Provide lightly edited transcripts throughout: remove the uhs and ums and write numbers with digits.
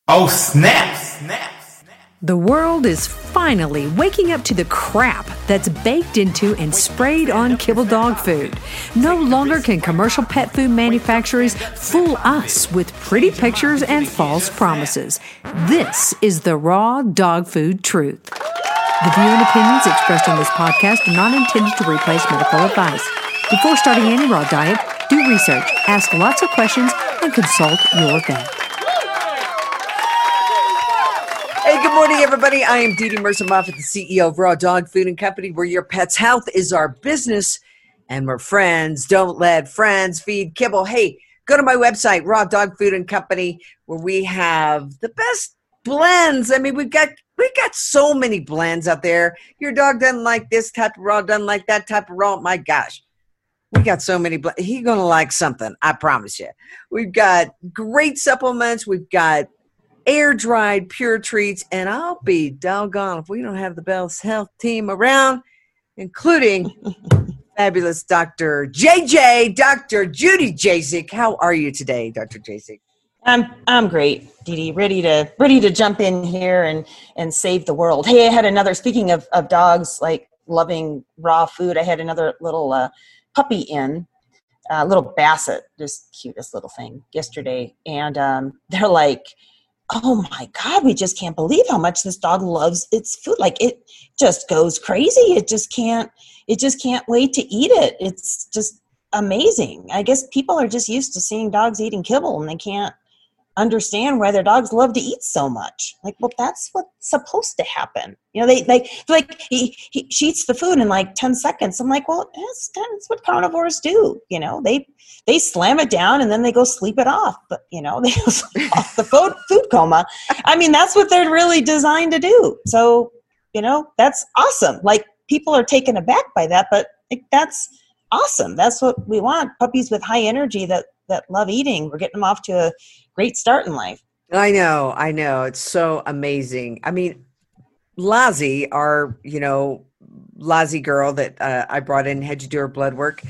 Oh, snap! The world is finally waking up to the crap that's baked into and sprayed on kibble dog food. No longer can commercial pet food manufacturers fool us with pretty pictures and false promises. This is the raw dog food truth. The view and opinions expressed on this podcast are not intended to replace medical advice. Before starting any raw diet, do research, ask lots of questions, and consult your vet. Hey, good morning, everybody. I am Dee Dee Mercer-Moffat, the CEO of Raw Dog Food and Company, where your pet's health is our business and we're friends. Don't let friends feed kibble. Hey, go to my website, Raw Dog Food and Company, where we have the best blends. I mean, we got so many blends out there. Your dog doesn't like this type of raw, doesn't like that type of raw. My gosh, we got so many blends. He's going to like something, I promise you. We've got great supplements. We've got air-dried pure treats, and I'll be doggone if we don't have the best health team around, including fabulous Dr. JJ, Dr. Judy Jasek. How are you today, Dr. Jasek? I'm great, Dee Dee. Ready to jump in here and save the world. Hey, I had another, speaking of dogs like loving raw food, I had another little puppy in, little Basset, just cutest little thing yesterday, and they're like, oh my God, we just can't believe how much this dog loves its food. Like, it just goes crazy. It just can't wait to eat it. It's just amazing. I guess people are just used to seeing dogs eating kibble and they can't understand why their dogs love to eat so much. Like, well, that's what's supposed to happen. You know, she eats the food in like 10 seconds. I'm like, well, that's what carnivores do. You know, they slam it down and then they go sleep it off. But, you know, they go sleep off the food coma. I mean, that's what they're really designed to do. So, you know, that's awesome. Like, people are taken aback by that, but that's awesome. That's what we want. Puppies with high energy that love eating. We're getting them off to a great start in life. I know. It's so amazing. I mean, Lazi, our, Lazi girl that I brought in, had to do her blood work.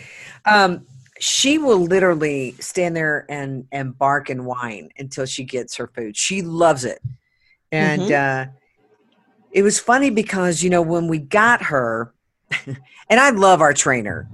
She will literally stand there and bark and whine until she gets her food. She loves it. And it was funny because, when we got her, and I love our trainer.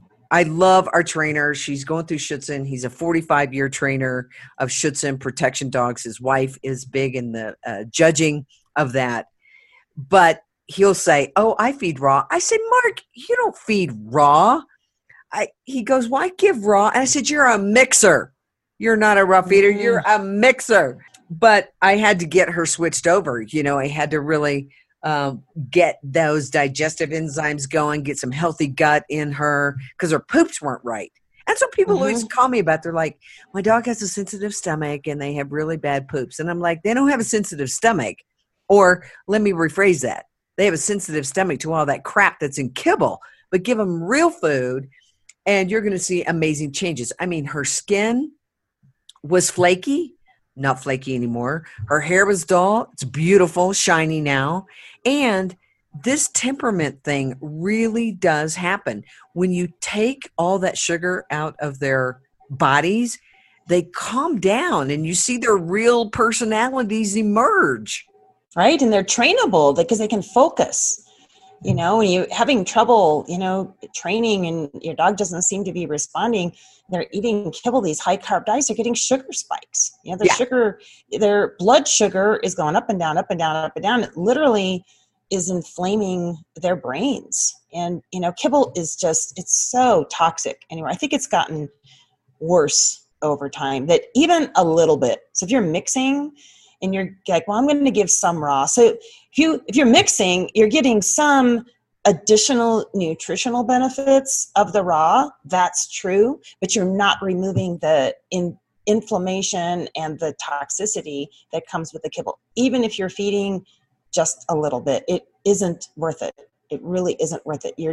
She's going through Schutzhund. He's a 45-year trainer of Schutzhund protection dogs. His wife is big in the judging of that. But he'll say, oh, I feed raw. I said, Mark, you don't feed raw. He goes, why give raw? And I said, you're a mixer. You're not a raw feeder. You're a mixer. But I had to get her switched over. I had to really get those digestive enzymes going, get some healthy gut in her, because her poops weren't right. And so people always call me about, they're like, my dog has a sensitive stomach and they have really bad poops. And I'm like, they don't have a sensitive stomach. Or let me rephrase that. They have a sensitive stomach to all that crap that's in kibble, but give them real food and you're going to see amazing changes. I mean, her skin was flaky, not flaky anymore. Her hair was dull. It's beautiful, shiny now. And this temperament thing really does happen. When you take all that sugar out of their bodies, they calm down and you see their real personalities emerge. Right. And they're trainable because they can focus. When you're having trouble, training and your dog doesn't seem to be responding, they're eating kibble, these high carb diets, they're getting sugar spikes. Sugar, their blood sugar is going up and down, up and down, up and down. It literally is inflaming their brains. And, kibble is it's so toxic. Anyway, I think it's gotten worse over time, that even a little bit. So if you're mixing and you're like, well, I'm going to give some raw. So if you're mixing, you're getting some additional nutritional benefits of the raw. That's true, but you're not removing the inflammation and the toxicity that comes with the kibble. Even if you're feeding just a little bit, it isn't worth it. It really isn't worth it.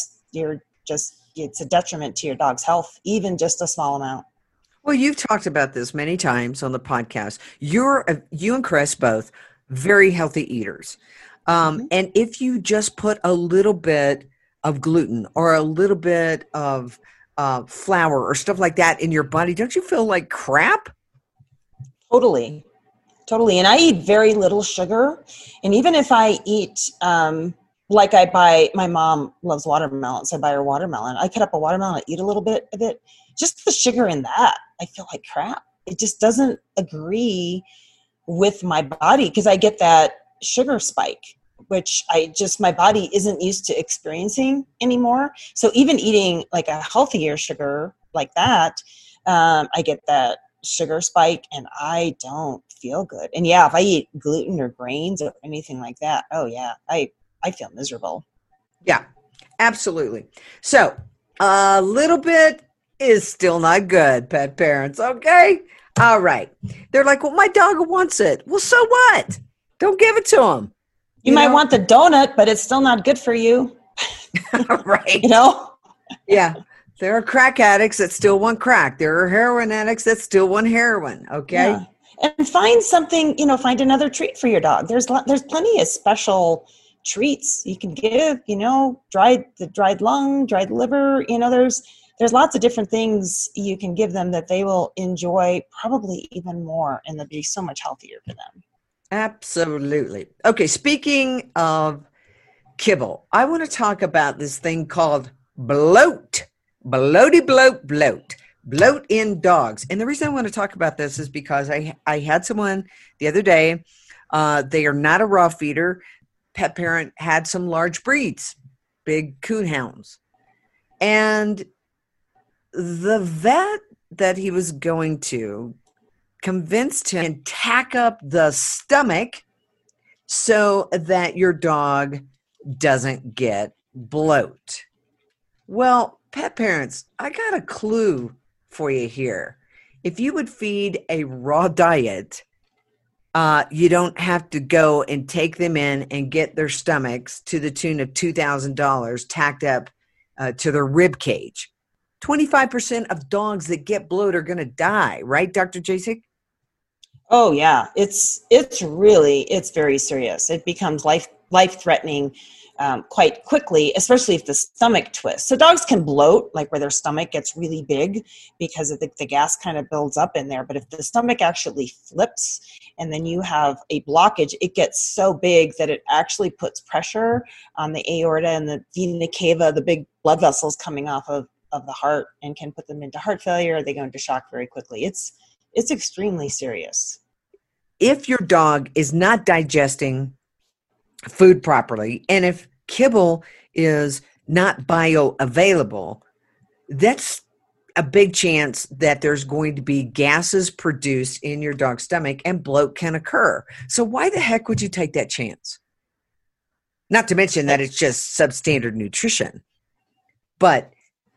It's a detriment to your dog's health, even just a small amount. Well, you've talked about this many times on the podcast. You and Chris both very healthy eaters. And if you just put a little bit of gluten or a little bit of flour or stuff like that in your body, don't you feel like crap? Totally. Totally. And I eat very little sugar. And even if I eat, like my mom loves watermelon, so I buy her watermelon. I cut up a watermelon, I eat a little bit of it. Just the sugar in that, I feel like crap. It just doesn't agree with my body because I get that sugar spike, which my body isn't used to experiencing anymore. So even eating like a healthier sugar like that, I get that sugar spike and I don't feel good. And yeah, if I eat gluten or grains or anything like that, oh yeah, I feel miserable. Yeah, absolutely. So a little bit is still not good, pet parents. Okay. All right. They're like, well, my dog wants it. Well, so what? Don't give it to him. You might want the donut, but it's still not good for you. Right. You know? Yeah. There are crack addicts that still want crack. There are heroin addicts that still want heroin. Okay. Yeah. And find something, find another treat for your dog. There's plenty of special treats you can give, dried lung, dried liver, there's lots of different things you can give them that they will enjoy probably even more, and they'll be so much healthier for them. Absolutely. Okay. Speaking of kibble, I want to talk about this thing called bloat. Bloaty bloat in dogs. And the reason I want to talk about this is because I had someone the other day, they are not a raw feeder. Pet parent had some large breeds, big coonhounds. And the vet that he was going to convinced him to tack up the stomach so that your dog doesn't get bloat. Well, pet parents, I got a clue for you here. If you would feed a raw diet, you don't have to go and take them in and get their stomachs to the tune of $2,000 tacked up to their rib cage. 25% of dogs that get bloat are going to die, right, Dr. Jasek? Oh yeah, it's very serious. It becomes life-threatening quite quickly, especially if the stomach twists. So dogs can bloat, like where their stomach gets really big because of the gas kind of builds up in there. But if the stomach actually flips and then you have a blockage, it gets so big that it actually puts pressure on the aorta and the vena cava, the big blood vessels coming off of the heart, and can put them into heart failure. They go into shock very quickly. It's extremely serious. If your dog is not digesting food properly, and if kibble is not bioavailable, that's a big chance that there's going to be gases produced in your dog's stomach and bloat can occur. So why the heck would you take that chance? Not to mention that it's just substandard nutrition. But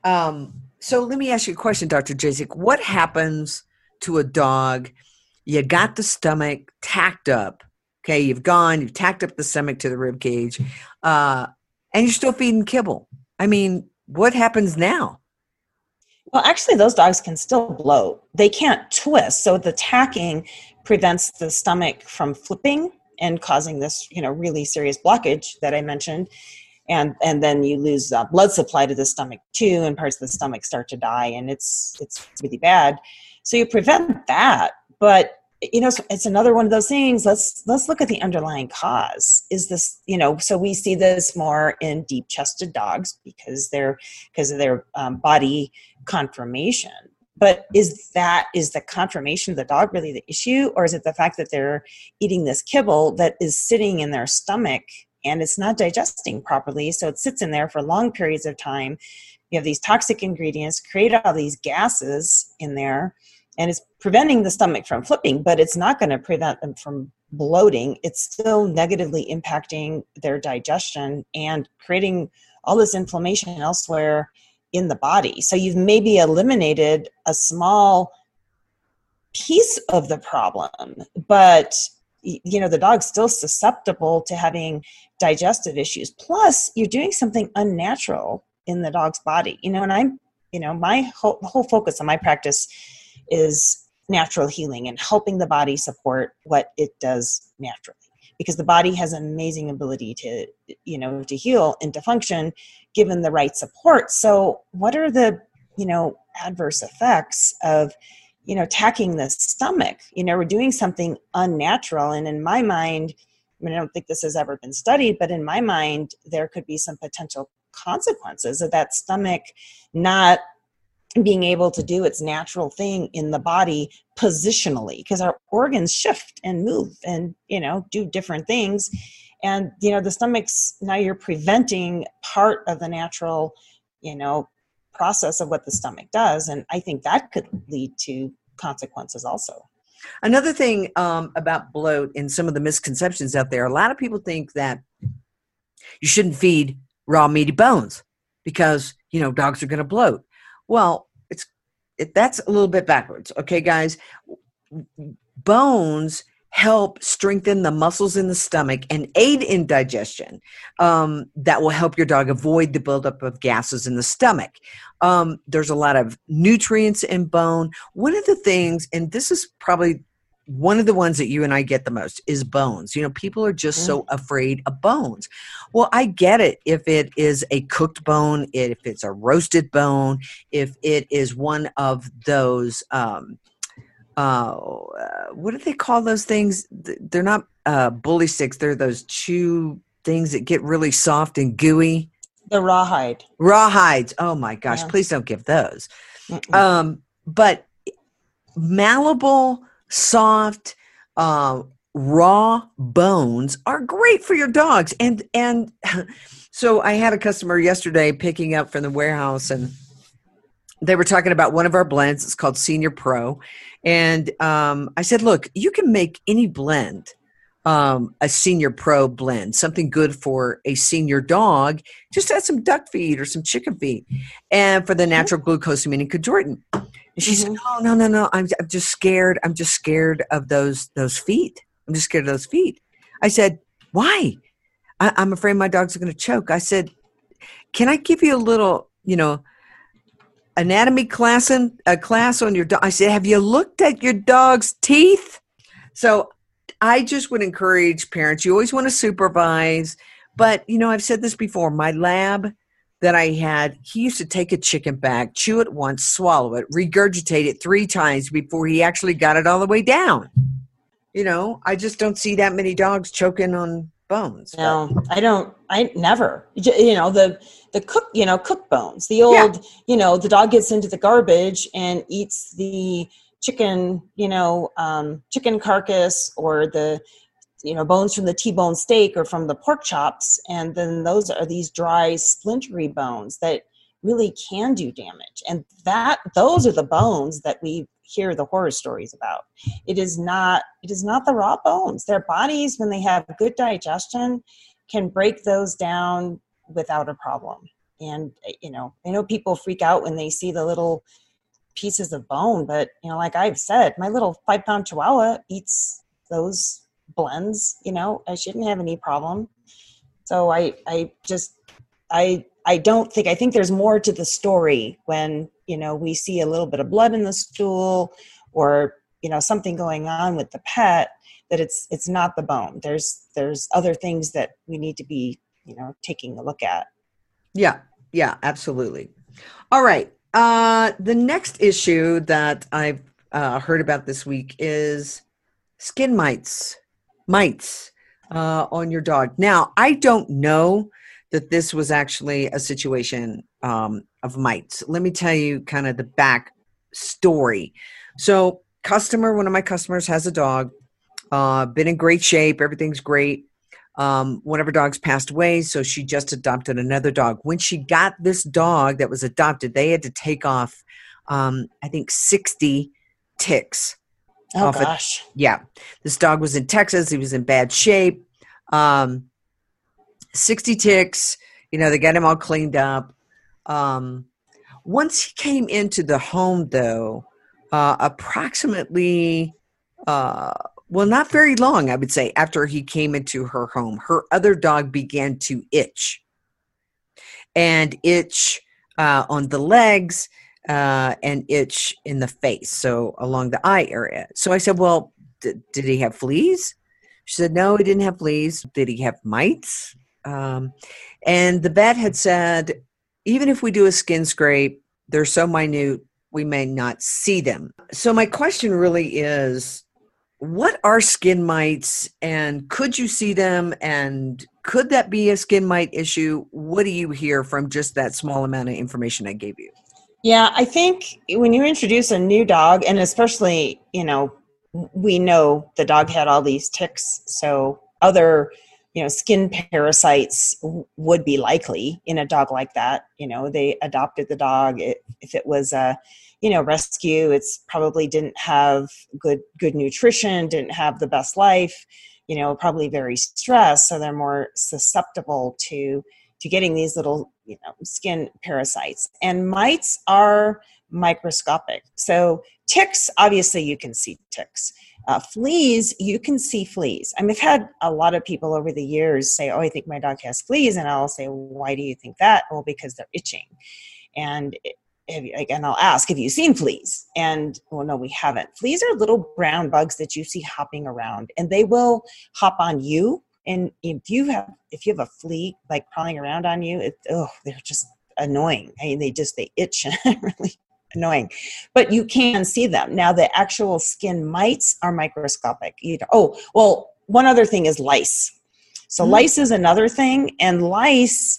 so let me ask you a question, Dr. Jasek. What happens to a dog? You got the stomach tacked up. Okay, you've tacked up the stomach to the rib cage, and you're still feeding kibble. I mean, what happens now? Well, actually, those dogs can still bloat. They can't twist, so the tacking prevents the stomach from flipping and causing this, really serious blockage that I mentioned. And then you lose blood supply to the stomach too, and parts of the stomach start to die, and it's really bad. So you prevent that, but it's another one of those things. Let's look at the underlying cause. Is this, so we see this more in deep-chested dogs because of their body conformation. But is the conformation of the dog really the issue, or is it the fact that they're eating this kibble that is sitting in their stomach and it's not digesting properly? So it sits in there for long periods of time. You have these toxic ingredients, create all these gases in there, and it's preventing the stomach from flipping, but it's not going to prevent them from bloating. It's still negatively impacting their digestion and creating all this inflammation elsewhere in the body. So you've maybe eliminated a small piece of the problem, but the dog's still susceptible to having digestive issues. Plus, you're doing something unnatural in the dog's body. And my whole focus on my practice is natural healing and helping the body support what it does naturally, because the body has an amazing ability to heal and to function given the right support. So what are the adverse effects of attacking the stomach. We're doing something unnatural. And in my mind, I don't think this has ever been studied, but in my mind, there could be some potential consequences of that stomach not being able to do its natural thing in the body positionally, because our organs shift and move and, do different things. And, the stomach's, now you're preventing part of the natural, process of what the stomach does. And I think that could lead to consequences also. Another thing about bloat and some of the misconceptions out there, a lot of people think that you shouldn't feed raw meaty bones because, dogs are going to bloat. Well, that's a little bit backwards. Okay, guys, bones help strengthen the muscles in the stomach and aid in digestion. That will help your dog avoid the buildup of gases in the stomach. There's a lot of nutrients in bone. One of the things, and this is probably one of the ones that you and I get the most, is bones. People are just so afraid of bones. Well, I get it if it is a cooked bone, if it's a roasted bone, if it is one of those, what do they call those things? They're not bully sticks. They're those chew things that get really soft and gooey. The rawhide. Rawhides. Oh my gosh, please don't give those. But malleable, soft, raw bones are great for your dogs. And so I had a customer yesterday picking up from the warehouse, and they were talking about one of our blends. It's called Senior Pro. And I said, look, you can make any blend, a Senior Pro blend, something good for a senior dog. Just add some duck feed or some chicken feed, and for the natural glucosamine and chondroitin. And she said, no, I'm just scared. I'm just scared of those feet. I'm just scared of those feet. I said, why? I'm afraid my dogs are going to choke. I said, can I give you a little, anatomy class on your dog? I said, have you looked at your dog's teeth? So I just would encourage parents. You always want to supervise, but I've said this before. My lab that I had, he used to take a chicken back, chew it once, swallow it, regurgitate it 3 times before he actually got it all the way down. I just don't see that many dogs choking on bones. No, I don't. I never. The cook bones. The old, the dog gets into the garbage and eats the chicken, chicken carcass or the, bones from the T-bone steak or from the pork chops. And then those are these dry, splintery bones that really can do damage. And those are the bones that we hear the horror stories about. It is not the raw bones. Their bodies, when they have good digestion, can break those down without a problem. And, I know people freak out when they see the little pieces of bone, but, like I've said, my little 5-pound Chihuahua eats those blends, I shouldn't have any problem. So I think there's more to the story when, we see a little bit of blood in the stool or, something going on with the pet, that it's not the bone. There's other things that we need to be, taking a look at. Yeah, absolutely. All right. The next issue that I've heard about this week is skin mites on your dog. Now, I don't know that this was actually a situation of mites. Let me tell you kind of the back story. So one of my customers has a dog, been in great shape. Everything's great. One of her dogs passed away, so she just adopted another dog. When she got this dog that was adopted, they had to take off, I think, 60 ticks. Oh, gosh. This dog was in Texas. He was in bad shape. 60 ticks. They got him all cleaned up. Once he came into the home, though, approximately, not very long, I would say, after he came into her home, her other dog began to itch. And itch on the legs, and itch in the face, so along the eye area. So I said, well, did he have fleas? She said, no, he didn't have fleas. Did he have mites? And the vet had said, even if we do a skin scrape, they're so minute, we may not see them. So my question really is, what are skin mites, and could you see them, and could that be a skin mite issue? What do you hear from just that small amount of information I gave you? Yeah, I think when you introduce a new dog, and especially, we know the dog had all these ticks, so other, skin parasites would be likely in a dog like that. They adopted the dog. If it was a, rescue, it's probably didn't have good nutrition, didn't have the best life, probably very stressed, so they're more susceptible to getting these little, skin parasites. And mites are microscopic. So ticks, obviously you can see ticks. Fleas, you can see fleas. I've had a lot of people over the years say, oh, I think my dog has fleas. And I'll say, why do you think that? Well, because they're itching. And I'll ask, have you seen fleas? And, well, no, we haven't. Fleas are little brown bugs that you see hopping around, and they will hop on you. And if you have a flea like crawling around on you, they're just annoying. I mean, they itch and really annoying. But you can see them. Now, the actual skin mites are microscopic. One other thing is lice. So lice is another thing, and lice,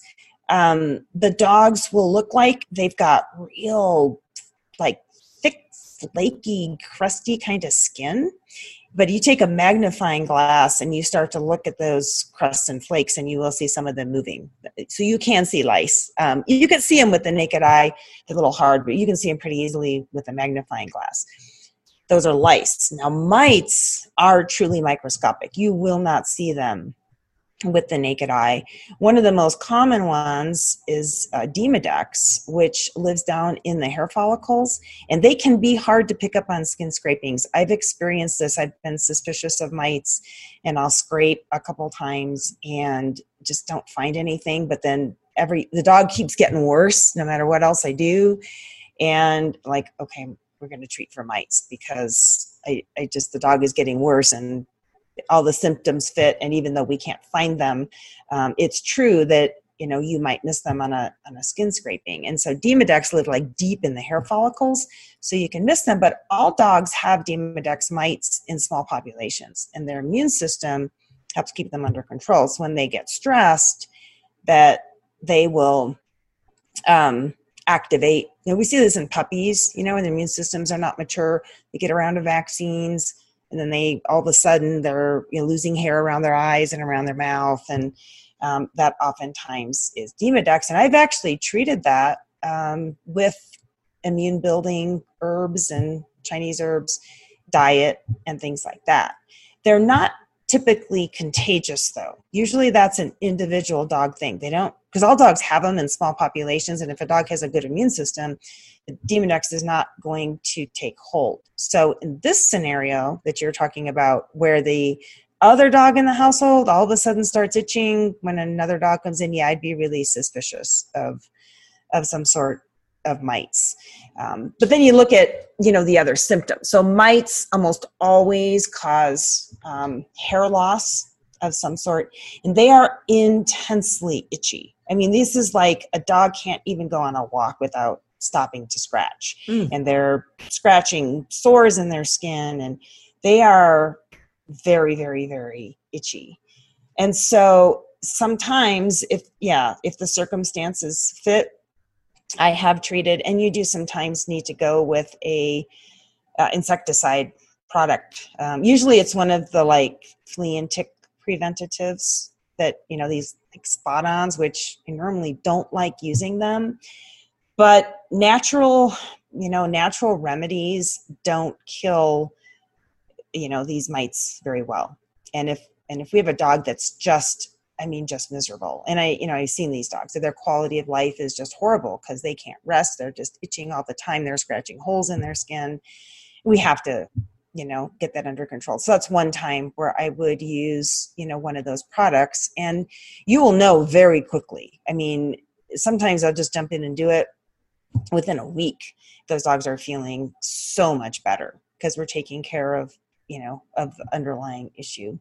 the dogs will look like they've got real, like, thick, flaky, crusty kind of skin. But you take a magnifying glass and you start to look at those crusts and flakes, and you will see some of them moving. So you can see lice. You can see them with the naked eye. They're a little hard, but you can see them pretty easily with a magnifying glass. Those are lice. Now, mites are truly microscopic. You will not see them with the naked eye. One of the most common ones is Demodex, which lives down in the hair follicles, and they can be hard to pick up on skin scrapings. I've experienced this. I've been suspicious of mites, and I'll scrape a couple times and just don't find anything, but then the dog keeps getting worse no matter what else I do, and like, okay, we're going to treat for mites because the dog is getting worse and all the symptoms fit. And even though we can't find them, it's true that, you might miss them on a skin scraping. And so Demodex live like deep in the hair follicles, so you can miss them. But all dogs have Demodex mites in small populations, and their immune system helps keep them under control. So when they get stressed, that they will activate. We see this in puppies, when the immune systems are not mature, they get around to vaccines, and then all of a sudden they're losing hair around their eyes and around their mouth, and that oftentimes is Demodex. And I've actually treated that with immune building herbs and Chinese herbs, diet, and things like that. They're not typically contagious, though. Usually that's an individual dog thing. They don't, because all dogs have them in small populations, and if a dog has a good immune system, the Demodex is not going to take hold. So in this scenario that you're talking about, where the other dog in the household all of a sudden starts itching when another dog comes in, I'd be really suspicious of some sort of mites. But then you look at, the other symptoms. So mites almost always cause hair loss of some sort, and they are intensely itchy. I mean, this is like a dog can't even go on a walk without stopping to scratch. And they're scratching sores in their skin, and they are very, very, very itchy. And so sometimes if the circumstances fit, I have treated, and you do sometimes need to go with a insecticide product. Usually it's one of the like flea and tick preventatives that, these like spot-ons, which I normally don't like using them. But natural remedies don't kill, these mites very well. And if we have a dog that's just miserable, and I've seen these dogs, so their quality of life is just horrible because they can't rest. They're just itching all the time. They're scratching holes in their skin. We have to, get that under control. So that's one time where I would use, one of those products, and you will know very quickly. I mean, sometimes I'll just jump in and do it within a week. Those dogs are feeling so much better because we're taking care of the underlying issue.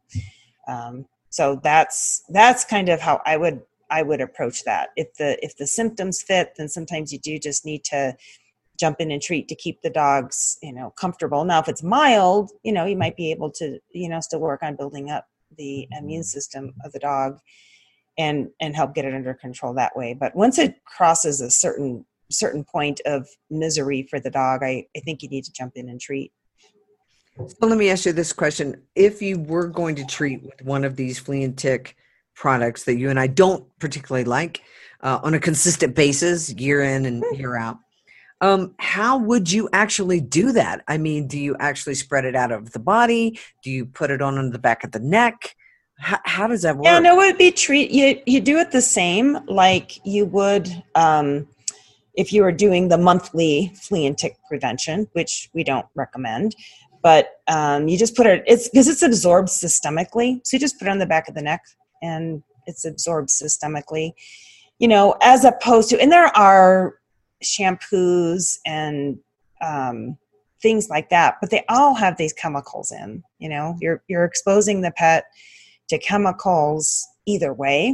So that's kind of how I would approach that. If the symptoms fit, then sometimes you do just need to jump in and treat to keep the dogs, comfortable. Now, if it's mild, you might be able to, still work on building up the immune system of the dog and help get it under control that way. But once it crosses a certain point of misery for the dog, I think you need to jump in and treat. So let me ask you this question. If you were going to treat with one of these flea and tick products that you and I don't particularly like on a consistent basis, year in and year out, how would you actually do that? I mean, do you actually spread it out of the body? Do you put it on the back of the neck? How does that work? Yeah, no, it would be you do it the same like you would if you were doing the monthly flea and tick prevention, which we don't recommend. But you just put it's because it's absorbed systemically. So you just put it on the back of the neck and it's absorbed systemically, as opposed to, and there are shampoos and things like that, but they all have these chemicals in, you're exposing the pet to chemicals either way.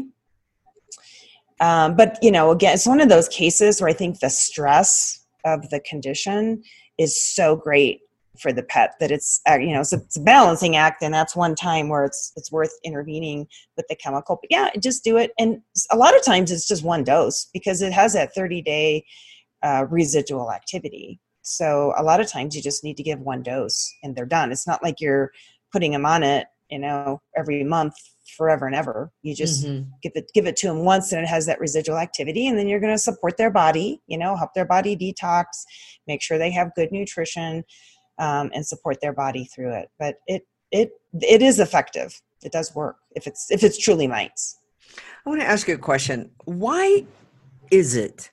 But, again, it's one of those cases where I think the stress of the condition is so great for the pet that it's a balancing act, and that's one time where it's worth intervening with the chemical. But yeah, just do it. And a lot of times it's just one dose because it has that 30-day residual activity. So a lot of times you just need to give one dose and they're done. It's not like you're putting them on it, every month forever and ever. You just give it to them once and it has that residual activity, and then you're going to support their body, help their body detox, make sure they have good nutrition, and support their body through it. But it is effective. It does work if it's truly mites. I want to ask you a question. Why is it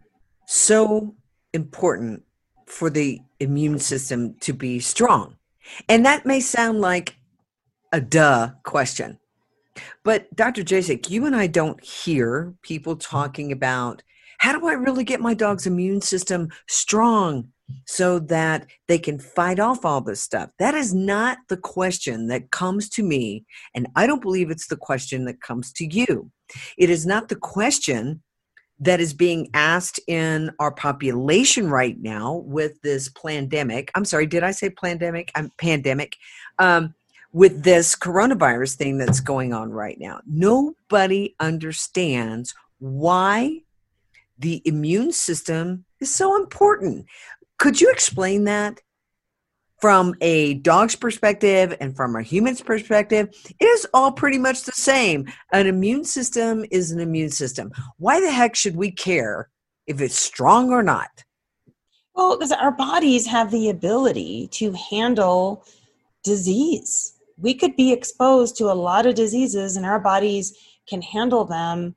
so important for the immune system to be strong? And that may sound like a duh question, but Dr. Jasek, you and I don't hear people talking about, how do I really get my dog's immune system strong so that they can fight off all this stuff? That is not the question that comes to me, and I don't believe it's the question that comes to you. It is not the question that is being asked in our population right now with this pandemic. I'm sorry, did I say pandemic? Pandemic. With this coronavirus thing that's going on right now. Nobody understands why the immune system is so important. Could you explain that from a dog's perspective and from a human's perspective? It is all pretty much the same. An immune system is an immune system. Why the heck should we care if it's strong or not? Well, because our bodies have the ability to handle disease. We could be exposed to a lot of diseases and our bodies can handle them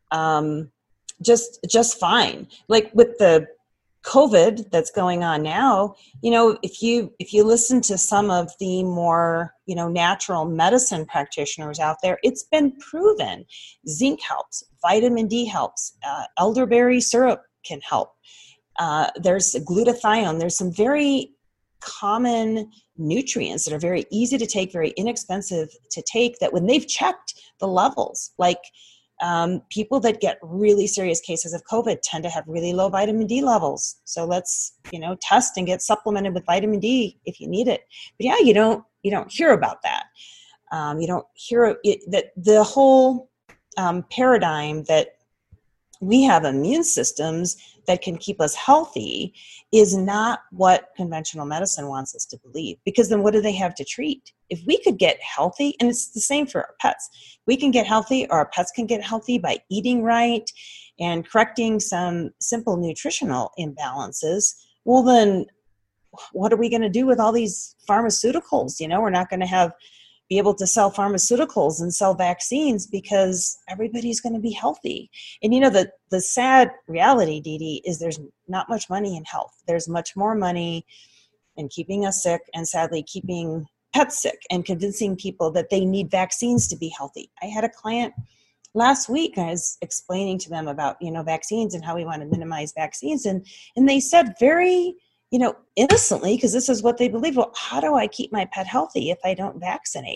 just fine. Like with the COVID that's going on now, if you listen to some of the more, natural medicine practitioners out there, it's been proven zinc helps, vitamin D helps, elderberry syrup can help. There's glutathione. There's some very common nutrients that are very easy to take, very inexpensive to take, that when they've checked the levels, like people that get really serious cases of COVID tend to have really low vitamin D levels. So let's, test and get supplemented with vitamin D if you need it. But yeah, you don't hear about that. You don't hear that the whole paradigm that we have immune systems that can keep us healthy is not what conventional medicine wants us to believe. Because then what do they have to treat? If we could get healthy, and it's the same for our pets, we can get healthy, or our pets can get healthy by eating right and correcting some simple nutritional imbalances. Well, then what are we going to do with all these pharmaceuticals? We're not going to be able to sell pharmaceuticals and sell vaccines because everybody's going to be healthy. And the sad reality, Dee Dee, is there's not much money in health. There's much more money in keeping us sick and sadly keeping pets sick and convincing people that they need vaccines to be healthy. I had a client last week, I was explaining to them about, vaccines and how we want to minimize vaccines. And they said very, innocently, because this is what they believe, well, how do I keep my pet healthy if I don't vaccinate?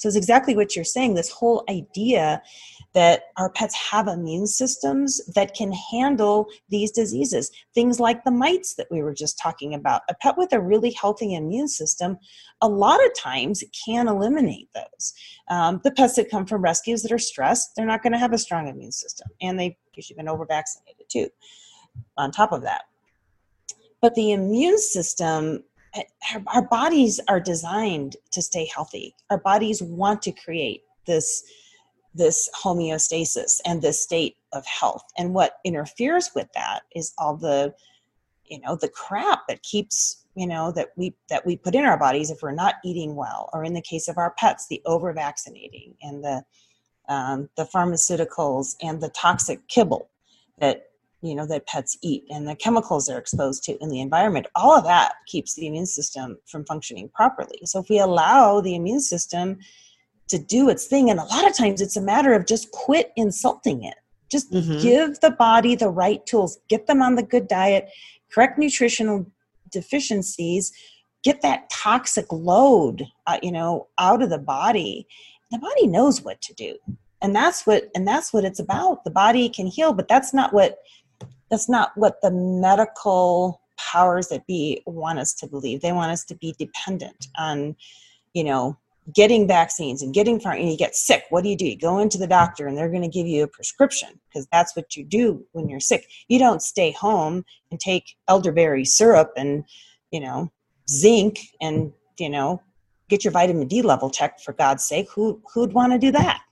So it's exactly what you're saying, this whole idea that our pets have immune systems that can handle these diseases. Things like the mites that we were just talking about. A pet with a really healthy immune system, a lot of times can eliminate those. The pets that come from rescues that are stressed, they're not going to have a strong immune system. And they've usually been over-vaccinated too, on top of that. But the immune system, our bodies are designed to stay healthy. Our bodies want to create this homeostasis and this state of health. And what interferes with that is all the crap that keeps, that we put in our bodies if we're not eating well, or in the case of our pets, the over-vaccinating and the pharmaceuticals and the toxic kibble that pets eat, and the chemicals they're exposed to in the environment. All of that keeps the immune system from functioning properly. So if we allow the immune system to do its thing, and a lot of times it's a matter of just quit insulting it. Just give the body the right tools, get them on the good diet, correct nutritional deficiencies, get that toxic load, out of the body. The body knows what to do. And that's what it's about. The body can heal, but that's not what the medical powers that be want us to believe. They want us to be dependent on, getting vaccines and and you get sick. What do? You go into the doctor and they're going to give you a prescription, because that's what you do when you're sick. You don't stay home and take elderberry syrup and, zinc and, get your vitamin D level checked, for God's sake. Who'd want to do that?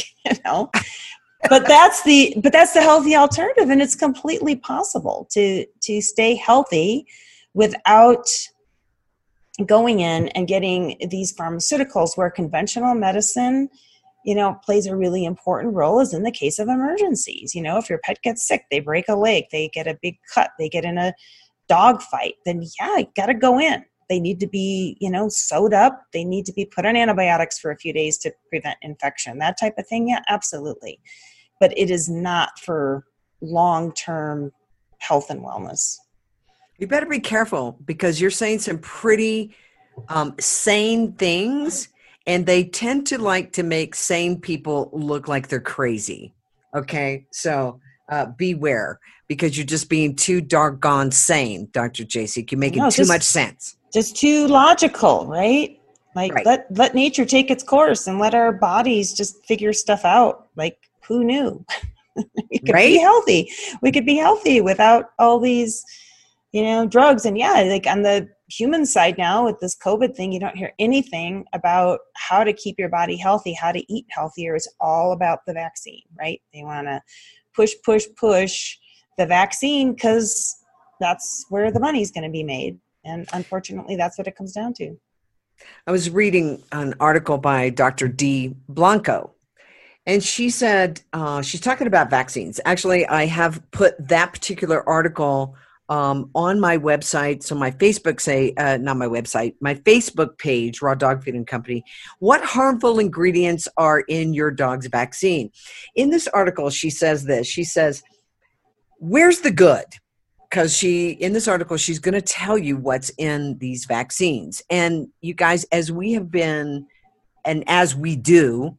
But that's the healthy alternative, and it's completely possible to stay healthy without going in and getting these pharmaceuticals, where conventional medicine, plays a really important role, as in the case of emergencies. If your pet gets sick, they break a leg, they get a big cut, they get in a dog fight, then you got to go in. They need to be, sewed up. They need to be put on antibiotics for a few days to prevent infection, that type of thing. Yeah, absolutely. But it is not for long-term health and wellness. You better be careful, because you're saying some pretty sane things, and they tend to like to make sane people look like they're crazy. Okay, so beware, because you're just being too doggone sane, Dr. Jasek. You're making too much sense. Just too logical, right? Like, right. Let nature take its course and let our bodies just figure stuff out. Like, who knew? We could be healthy. We could be healthy without all these drugs. And like on the human side now with this COVID thing, you don't hear anything about how to keep your body healthy, how to eat healthier. It's all about the vaccine, right? They want to push the vaccine because that's where the money's going to be made. And unfortunately, that's what it comes down to. I was reading an article by Dr. D. Blanco, and she said, she's talking about vaccines. Actually, I have put that particular article on my website. So my Facebook my Facebook page, Raw Dog Food and Company. What harmful ingredients are in your dog's vaccine? In this article, she says this. She says, where's the good? Because in this article, she's going to tell you what's in these vaccines. And you guys, as we have been, and as we do,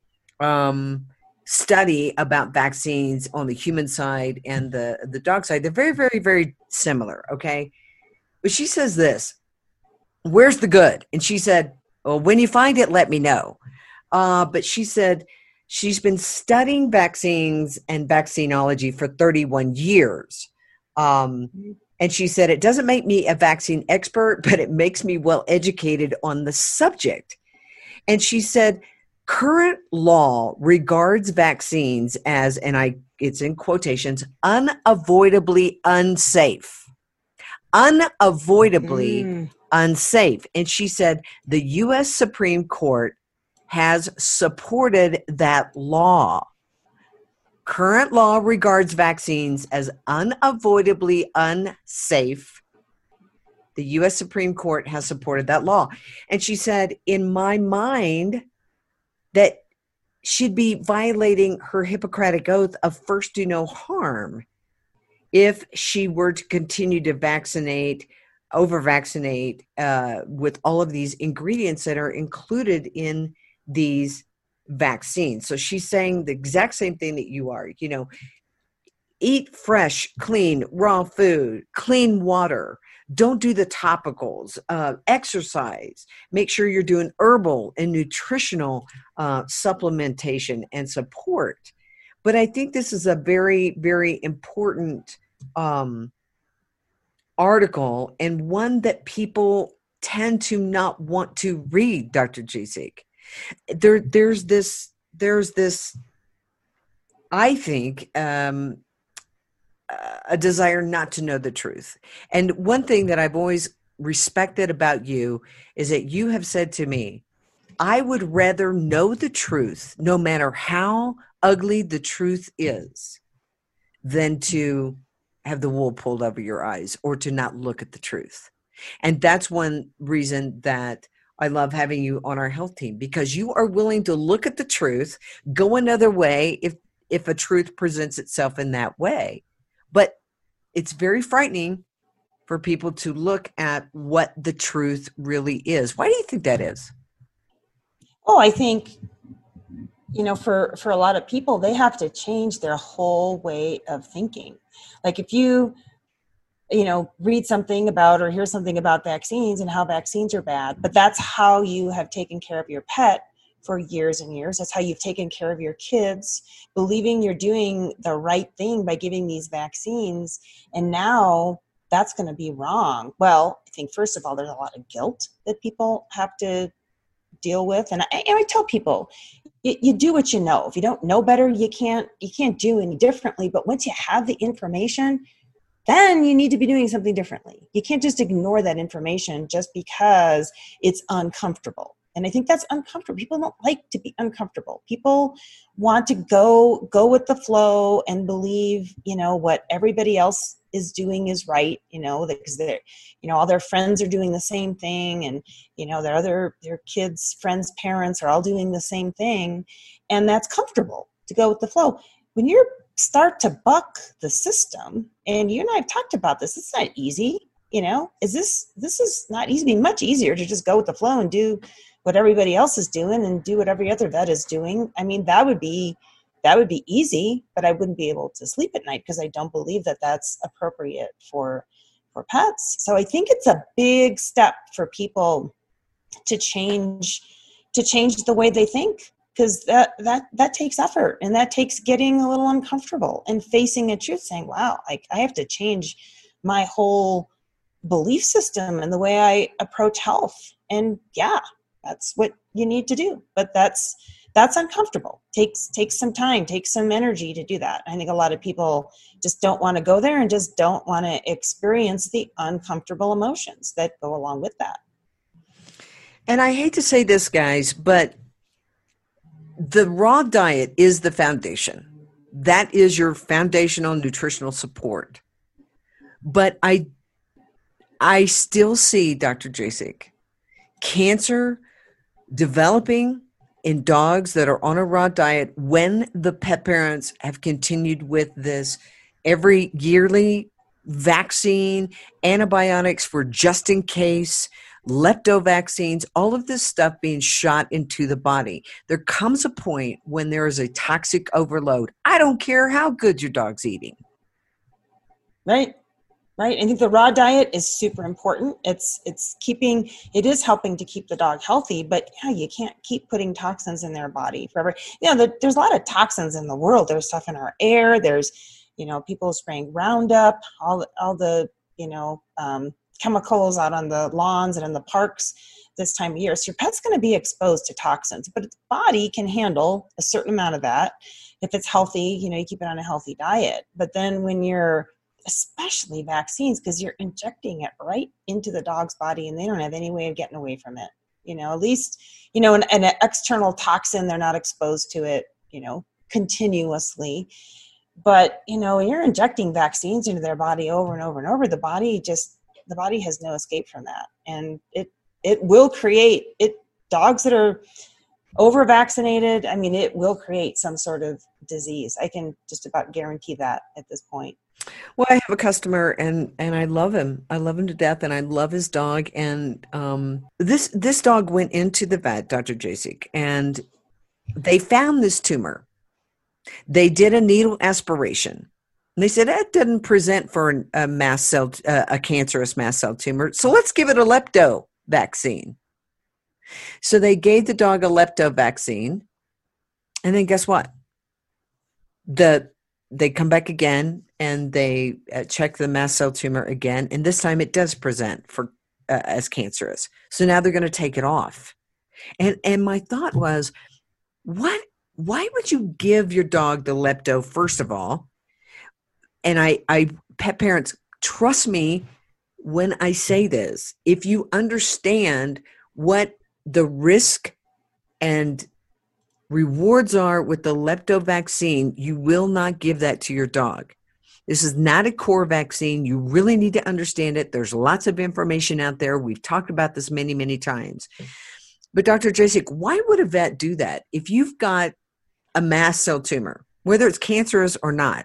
study about vaccines on the human side and the dog side, they're very, very, very similar, okay? But she says this, where's the good? And she said, well, when you find it, let me know. But she said she's been studying vaccines and vaccinology for 31 years. And she said, it doesn't make me a vaccine expert, but it makes me well educated on the subject. And she said, current law regards vaccines as, it's in quotations, unavoidably unsafe. Unavoidably unsafe. And she said, the U.S. Supreme Court has supported that law. Current law regards vaccines as unavoidably unsafe. The U.S. Supreme Court has supported that law. And she said, in my mind, that she'd be violating her Hippocratic oath of first do no harm if she were to continue to over-vaccinate with all of these ingredients that are included in these vaccines. So she's saying the exact same thing that you are, eat fresh, clean, raw food, clean water. Don't do the topicals, exercise, make sure you're doing herbal and nutritional supplementation and support. But I think this is a very, very important article, and one that people tend to not want to read, Dr. Jasek. There's this, I think, a desire not to know the truth. And one thing that I've always respected about you is that you have said to me, I would rather know the truth, no matter how ugly the truth is, than to have the wool pulled over your eyes or to not look at the truth. And that's one reason that I love having you on our health team, because you are willing to look at the truth, go another way if a truth presents itself in that way. But it's very frightening for people to look at what the truth really is. Why do you think that is? Oh, I think, for a lot of people, they have to change their whole way of thinking. Like if you read something about or hear something about vaccines and how vaccines are bad, but that's how you have taken care of your pet for years and years. That's how you've taken care of your kids, believing you're doing the right thing by giving these vaccines. And now that's going to be wrong. Well, I think first of all, there's a lot of guilt that people have to deal with. And I tell people, you do what you know. If you don't know better, you can't do any differently. But once you have the information, then you need to be doing something differently. You can't just ignore that information just because it's uncomfortable. And I think that's uncomfortable. People don't like to be uncomfortable. People want to go with the flow and believe, what everybody else is doing is right, because they're, all their friends are doing the same thing, and, their kids, friends, parents are all doing the same thing. And that's comfortable to go with the flow. When you start to buck the system, and you and I have talked about this, it's not easy, this is not easy. It'd be much easier to just go with the flow and do what everybody else is doing and do what every other vet is doing. I mean, that would be easy, but I wouldn't be able to sleep at night because I don't believe that that's appropriate for pets. So I think it's a big step for people to change the way they think, because that takes effort, and that takes getting a little uncomfortable and facing a truth, saying, wow, I have to change my whole belief system and the way I approach health. And yeah, that's what you need to do. But that's uncomfortable. Takes some time, takes some energy to do that. I think a lot of people just don't want to go there and just don't want to experience the uncomfortable emotions that go along with that. And I hate to say this, guys, but the raw diet is the foundation. That is your foundational nutritional support. But I still see, Dr. Jasek, cancer developing in dogs that are on a raw diet when the pet parents have continued with this every yearly vaccine, antibiotics for just in case, lepto vaccines, all of this stuff being shot into the body. There comes a point when there is a toxic overload. I don't care how good your dog's eating. Right. I think the raw diet is super important. It is helping to keep the dog healthy, but yeah, you can't keep putting toxins in their body forever. There's a lot of toxins in the world. There's stuff in our air. There's, people spraying Roundup, all the, chemicals out on the lawns and in the parks this time of year. So your pet's going to be exposed to toxins, but its body can handle a certain amount of that. If it's healthy, you keep it on a healthy diet. But then when you're, especially vaccines, because you're injecting it right into the dog's body and they don't have any way of getting away from it, at least, an external toxin, they're not exposed to it, continuously. But, when you're injecting vaccines into their body over and over and over, the body has no escape from that. And it will create dogs that are over vaccinated. I mean, it will create some sort of disease. I can just about guarantee that at this point. Well, I have a customer and I love him. I love him to death and I love his dog. And this dog went into the vet, Dr. Jasek, and they found this tumor. They did a needle aspiration. And they said that doesn't present for a mast cell, a cancerous mast cell tumor. So let's give it a lepto vaccine. So they gave the dog a lepto vaccine, and then guess what? They come back again and they check the mast cell tumor again, and this time it does present for as cancerous. So now they're going to take it off. And my thought was, why would you give your dog the lepto, first of all? And I pet parents, trust me when I say this. If you understand what the risk and rewards are with the lepto vaccine, you will not give that to your dog. This is not a core vaccine. You really need to understand it. There's lots of information out there. We've talked about this many, many times. But Dr. Jasek, why would a vet do that? If you've got a mast cell tumor, whether it's cancerous or not,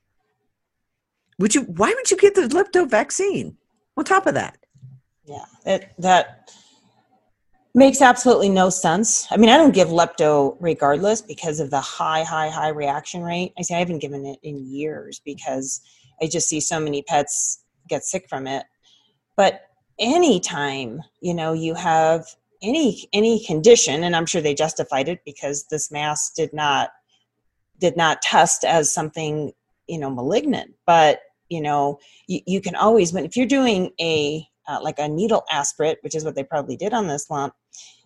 why would you get the lepto vaccine on top of that? Yeah, that makes absolutely no sense. I mean, I don't give lepto regardless because of the high reaction rate. I say I haven't given it in years because I just see so many pets get sick from it. But anytime, you have any condition, and I'm sure they justified it because this mass did not test as something, malignant. But, you can always, if you're doing like a needle aspirate, which is what they probably did on this lump,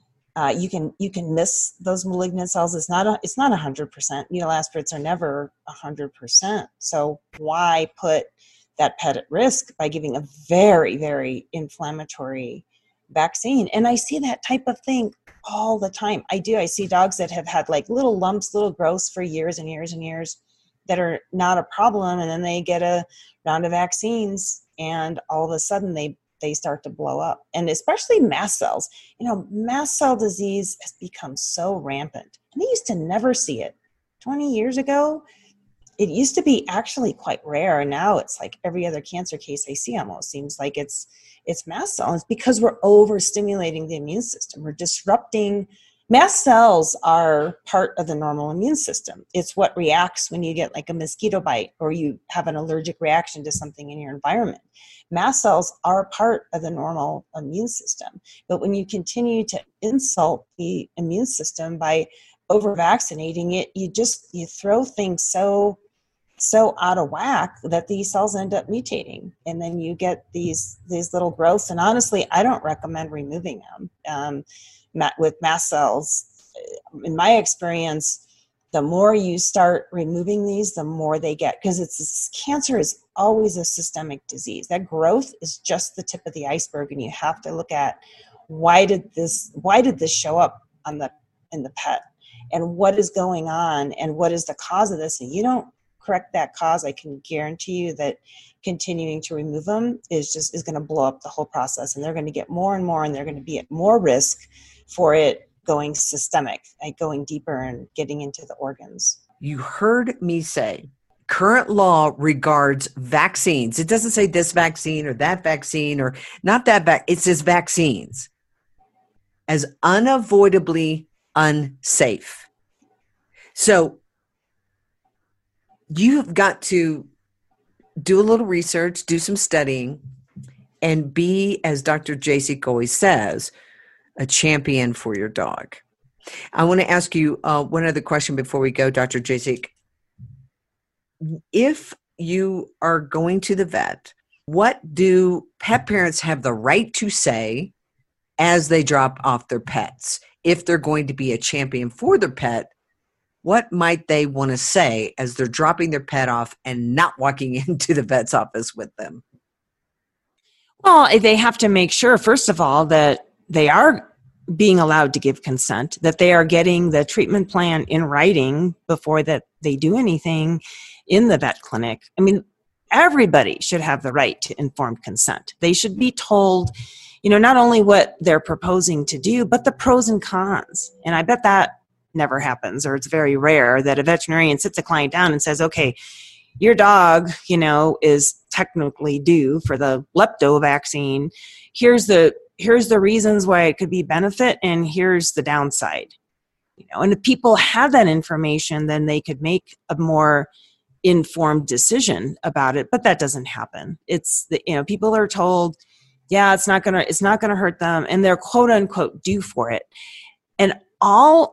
you can miss those malignant cells. It's not 100%. Needle aspirates are never 100%. So why put that pet at risk by giving a very, very inflammatory vaccine? And I see that type of thing all the time. I see dogs that have had like little lumps, little growths for years and years and years that are not a problem. And then they get a round of vaccines and all of a sudden they start to blow up. And especially mast cells. Mast cell disease has become so rampant. And they used to never see it. 20 years ago, it used to be actually quite rare. And now it's like every other cancer case I see almost seems like it's mast cells. It's because we're overstimulating the immune system. We're disrupting. Mast cells are part of the normal immune system. It's what reacts when you get like a mosquito bite or you have an allergic reaction to something in your environment. Mast cells are part of the normal immune system. But when you continue to insult the immune system by over-vaccinating it, you throw things so out of whack that these cells end up mutating. And then you get these little growths. And honestly, I don't recommend removing them. With mast cells, in my experience, the more you start removing these, the more they get, because cancer is always a systemic disease. That growth is just the tip of the iceberg, and you have to look at why did this show up in the pet, and what is going on, and what is the cause of this. And you don't correct that cause, I can guarantee you that continuing to remove them is going to blow up the whole process, and they're going to get more and more, and they're going to be at more risk for it going systemic, like going deeper and getting into the organs. You heard me say current law regards vaccines. It doesn't say this vaccine or that vaccine or not that it says vaccines as unavoidably unsafe. So you've got to do a little research, do some studying, and be, as Dr. Jasek always says, a champion for your dog. I want to ask you one other question before we go, Dr. Jasek. If you are going to the vet, what do pet parents have the right to say as they drop off their pets? If they're going to be a champion for their pet, what might they want to say as they're dropping their pet off and not walking into the vet's office with them? Well, they have to make sure, first of all, that they are being allowed to give consent, that they are getting the treatment plan in writing before that they do anything in the vet clinic. I mean, everybody should have the right to informed consent. They should be told, not only what they're proposing to do, but the pros and cons. And I bet that never happens, or it's very rare that a veterinarian sits a client down and says, okay, your dog, is technically due for the lepto vaccine. Here's the reasons why it could be benefit, and here's the downside. And if people had that information, then they could make a more informed decision about it. But that doesn't happen. It's people are told, yeah, it's not gonna hurt them, and they're quote unquote due for it. And all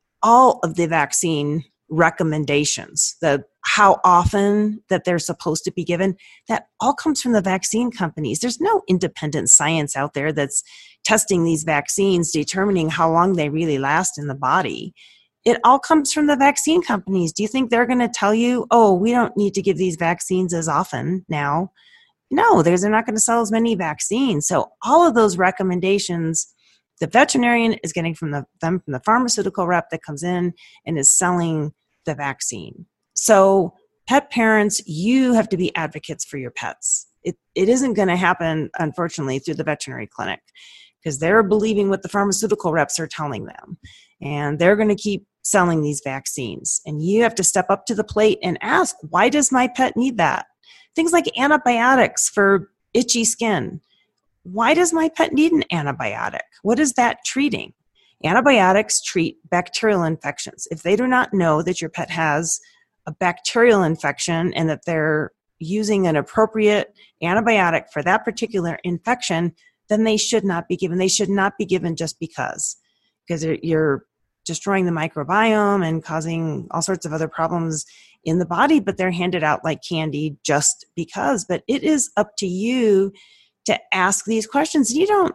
of the vaccine recommendations, how often that they're supposed to be given, that all comes from the vaccine companies. There's no independent science out there that's testing these vaccines, determining how long they really last in the body. It all comes from the vaccine companies. Do you think they're going to tell you, oh, we don't need to give these vaccines as often now? No, they're not going to sell as many vaccines. So all of those recommendations, the veterinarian is getting from the pharmaceutical rep that comes in and is selling the vaccine. So pet parents, you have to be advocates for your pets. It isn't going to happen, unfortunately, through the veterinary clinic, because they're believing what the pharmaceutical reps are telling them. And they're going to keep selling these vaccines. And you have to step up to the plate and ask, why does my pet need that? Things like antibiotics for itchy skin. Why does my pet need an antibiotic? What is that treating? Antibiotics treat bacterial infections. If they do not know that your pet has a bacterial infection and that they're using an appropriate antibiotic for that particular infection, then they should not be given. They should not be given just because you're destroying the microbiome and causing all sorts of other problems in the body, but they're handed out like candy just because. But it is up to you to ask these questions.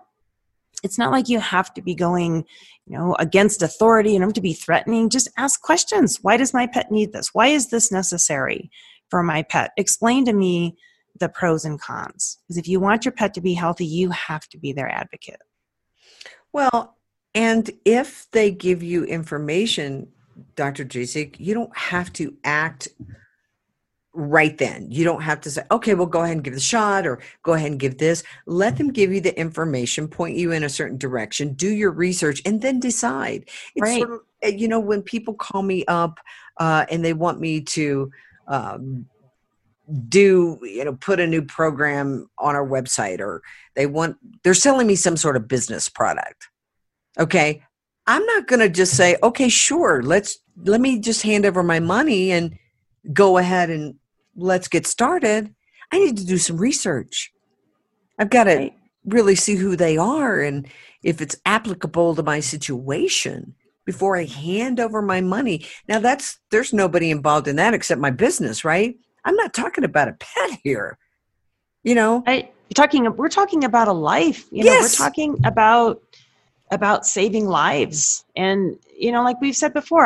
It's not like you have to be going, against authority and to be threatening. Just ask questions. Why does my pet need this? Why is this necessary for my pet? Explain to me the pros and cons. Because if you want your pet to be healthy, you have to be their advocate. Well, and if they give you information, Dr. Jasek, you don't have to act right then. You don't have to say, okay, well, go ahead and give the shot or go ahead and give this. Let them give you the information, point you in a certain direction, do your research, and then decide. It's right. Sort of, when people call me up and they want me to put a new program on our website, or they're selling me some sort of business product. Okay. I'm not going to just say, okay, sure. Let me just hand over my money and go ahead and let's get started. I need to do some research. I've got to really see who they are and if it's applicable to my situation before I hand over my money. Now there's nobody involved in that except my business, right? I'm not talking about a pet here. We're talking about a life. Yes. We're talking about saving lives. And, like we've said before,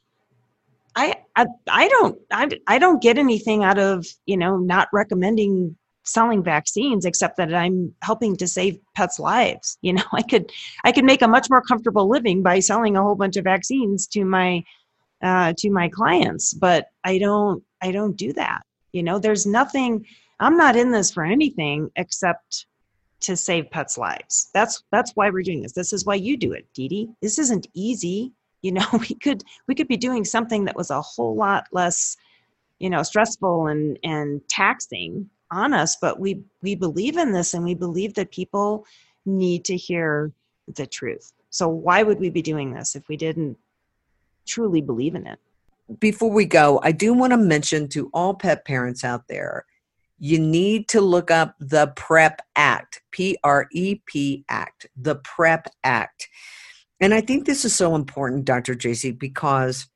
I don't get anything out of, not recommending selling vaccines, except that I'm helping to save pets' lives. I could make a much more comfortable living by selling a whole bunch of vaccines to my clients, but I don't do that. There's nothing, I'm not in this for anything except to save pets' lives. That's why we're doing this. This is why you do it, Dee Dee. This isn't easy. We could be doing something that was a whole lot less, stressful and taxing on us, but we believe in this, and we believe that people need to hear the truth. So why would we be doing this if we didn't truly believe in it? Before we go, I do want to mention to all pet parents out there, you need to look up the PrEP Act, PrEP Act, the PrEP Act. And I think this is so important, Dr. Jasek, because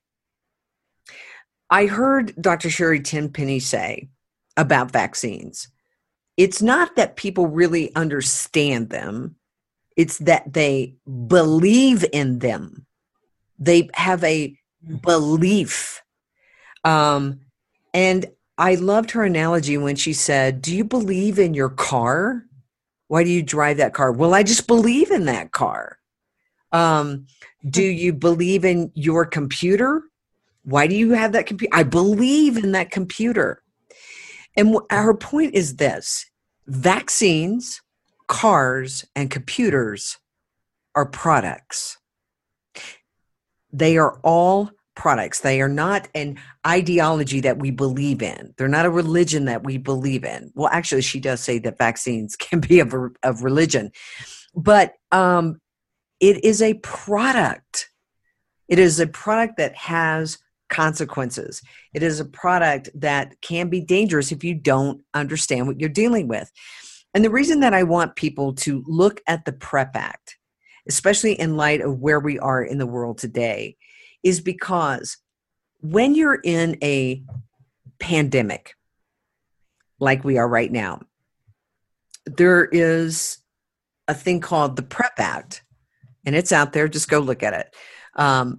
I heard Dr. Sherry Tenpenny say about vaccines, it's not that people really understand them, it's that they believe in them. They have a belief. And I loved her analogy when she said, do you believe in your car? Why do you drive that car? Well, I just believe in that car. Do you believe in your computer? Why do you have that computer? I believe in that computer. And her point is this: vaccines, cars, and computers are products. They are all products. They are not an ideology that we believe in. They're not a religion that we believe in. Well, actually, she does say that vaccines can be of religion, but it is a product. It is a product that has consequences. It is a product that can be dangerous if you don't understand what you're dealing with. And the reason that I want people to look at the PrEP Act, especially in light of where we are in the world today, is because when you're in a pandemic like we are right now, there is a thing called the PrEP Act, and it's out there. Just go look at it.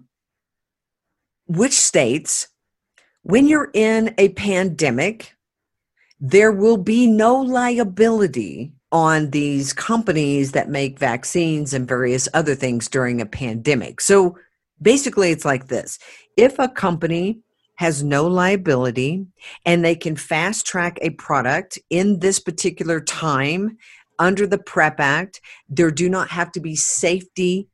Which states, when you're in a pandemic, there will be no liability on these companies that make vaccines and various other things during a pandemic. So basically, it's like this. If a company has no liability and they can fast track a product in this particular time under the PrEP Act, there do not have to be safety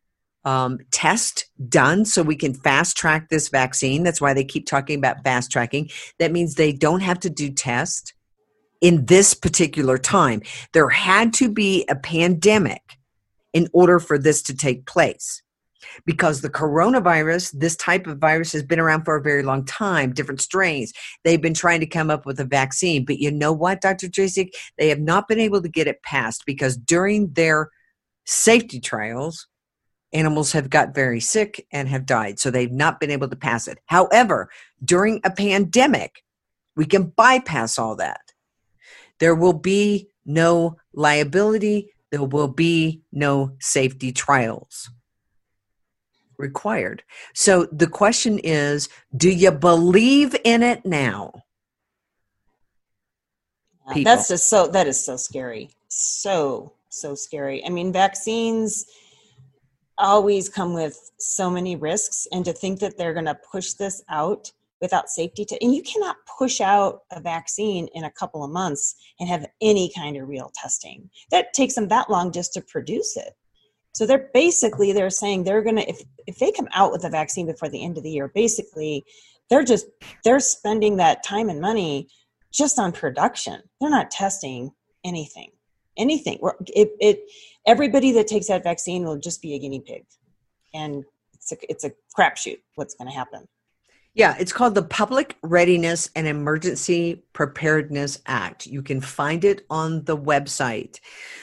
test done so we can fast track this vaccine. That's why they keep talking about fast tracking. That means they don't have to do tests in this particular time. There had to be a pandemic in order for this to take place, because the coronavirus, this type of virus, has been around for a very long time, different strains. They've been trying to come up with a vaccine, but you know what, Dr. Jasek? They have not been able to get it passed because during their safety trials, animals have got very sick and have died, so they've not been able to pass it. However, during a pandemic, we can bypass all that. There will be no liability. There will be no safety trials required. So the question is, do you believe in it now? That is so scary. So scary. I mean, vaccines always come with so many risks, and to think that they're going to push this out without safety and you cannot push out a vaccine in a couple of months and have any kind of real testing. That takes them that long just to produce it. So they're saying they're going to, if they come out with a vaccine before the end of the year, basically they're spending that time and money just on production. They're not testing anything. Everybody that takes that vaccine will just be a guinea pig, and it's a crapshoot what's going to happen. Yeah, it's called the Public Readiness and Emergency Preparedness Act. You can find it on the website.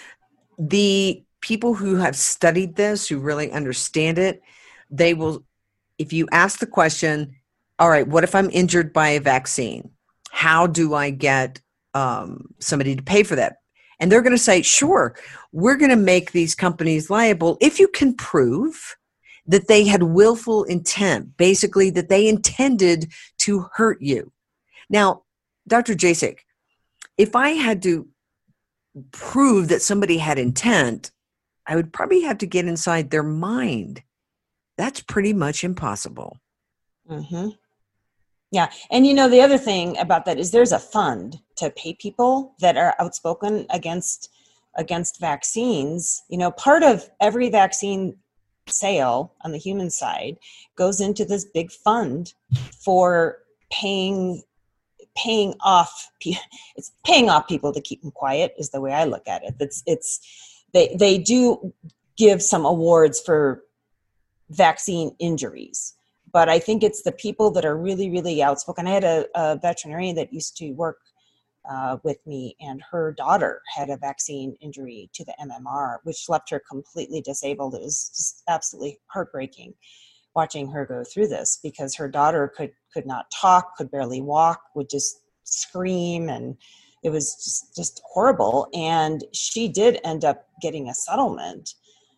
The people who have studied this, who really understand it, they will, if you ask the question, all right, what if I'm injured by a vaccine? How do I get somebody to pay for that? And they're going to say, sure, we're going to make these companies liable if you can prove that they had willful intent, basically that they intended to hurt you. Now, Dr. Jasek, if I had to prove that somebody had intent, I would probably have to get inside their mind. That's pretty much impossible. Mm-hmm. Yeah. And the other thing about that is there's a fund to pay people that are outspoken against vaccines. Part of every vaccine sale on the human side goes into this big fund for paying off. It's paying off people to keep them quiet is the way I look at it. They do give some awards for vaccine injuries, but I think it's the people that are really, really outspoken. I had a veterinarian that used to work with me, and her daughter had a vaccine injury to the MMR, which left her completely disabled. It was just absolutely heartbreaking watching her go through this, because her daughter could not talk, could barely walk, would just scream, and it was just horrible. And she did end up getting a settlement,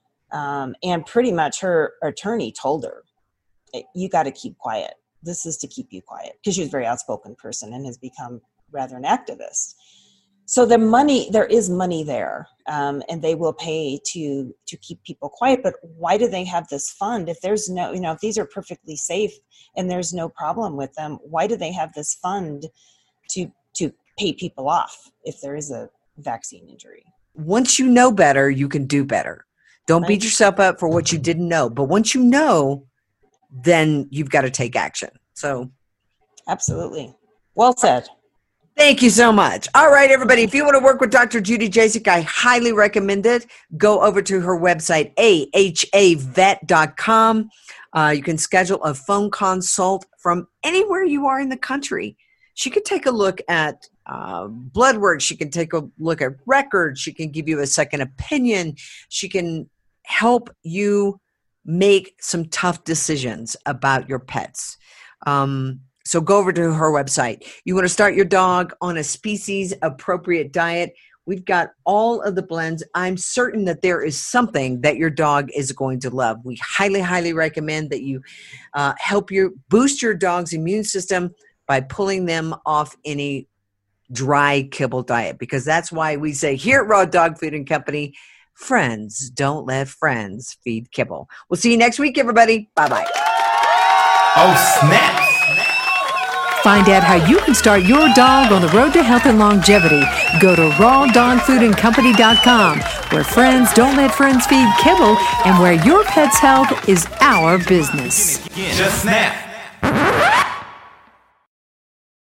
and pretty much her attorney told her, you got to keep quiet. This is to keep you quiet, because she was a very outspoken person and has become rather an activist. So there is money there, and they will pay to keep people quiet. But why do they have this fund if there's no, if these are perfectly safe and there's no problem with them? Why do they have this fund to pay people off if there is a vaccine injury? Once you know better, you can do better. Don't beat yourself up for what you didn't know. But once you know, then you've got to take action. So absolutely. Well said. Thank you so much. All right, everybody. If you want to work with Dr. Judy Jasek, I highly recommend it. Go over to her website, ahavet.com. You can schedule a phone consult from anywhere you are in the country. She could take a look at blood work. She can take a look at records. She can give you a second opinion. She can help you make some tough decisions about your pets. So go over to her website. You want to start your dog on a species-appropriate diet. We've got all of the blends. I'm certain that there is something that your dog is going to love. We highly, highly recommend that you help you boost your dog's immune system by pulling them off any dry kibble diet, because that's why we say here at Raw Dog Food and Company, friends don't let friends feed kibble. We'll see you next week, everybody. Bye-bye. Oh, snap. Find out how you can start your dog on the road to health and longevity. Go to rawdogfoodandcompany.com, where friends don't let friends feed kibble and where your pet's health is our business. Just snap.